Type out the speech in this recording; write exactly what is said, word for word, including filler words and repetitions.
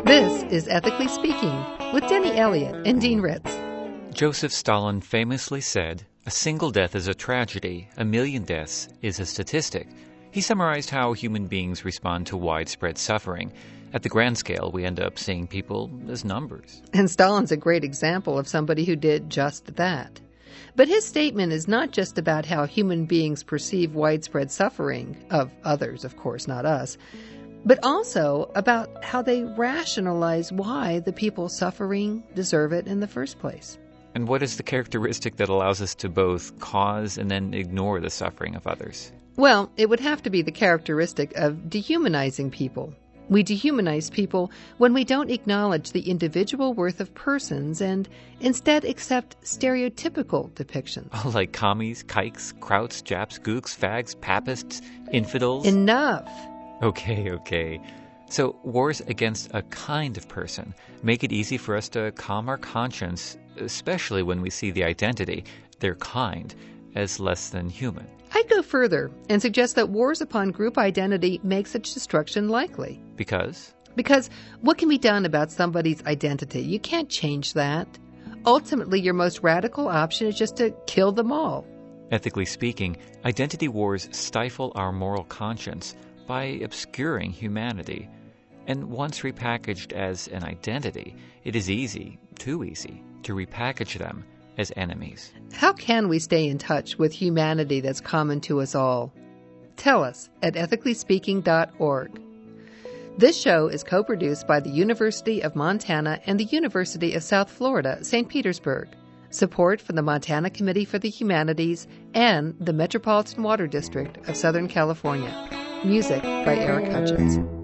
This is Ethically Speaking with Denny Elliott and Dean Ritz. Joseph Stalin famously said, "A single death is a tragedy, a million deaths is a statistic." He summarized how human beings respond to widespread suffering. At the grand scale, we end up seeing people as numbers. And Stalin's a great example of somebody who did just that. But his statement is not just about how human beings perceive widespread suffering, of others, of course, not us, but also about how they rationalize why the people suffering deserve it in the first place. And what is the characteristic that allows us to both cause and then ignore the suffering of others? Well, it would have to be the characteristic of dehumanizing people. We dehumanize people when we don't acknowledge the individual worth of persons and instead accept stereotypical depictions. Oh, like commies, kikes, krauts, japs, gooks, fags, papists, infidels? Enough! Okay, okay. So wars against a kind of person make it easy for us to calm our conscience, especially when we see the identity, their kind, as less than human. I'd go further and suggest that wars upon group identity make such destruction likely. Because? Because what can be done about somebody's identity? You can't change that. Ultimately, your most radical option is just to kill them all. Ethically speaking, identity wars stifle our moral conscience by obscuring humanity. And once repackaged as an identity, it is easy, too easy, to repackage them as enemies. How can we stay in touch with humanity that's common to us all? Tell us at ethically speaking dot org. This show is co-produced by the University of Montana and the University of South Florida, Saint Petersburg. Support from the Montana Committee for the Humanities and the Metropolitan Water District of Southern California. Music by Eric Hutchins.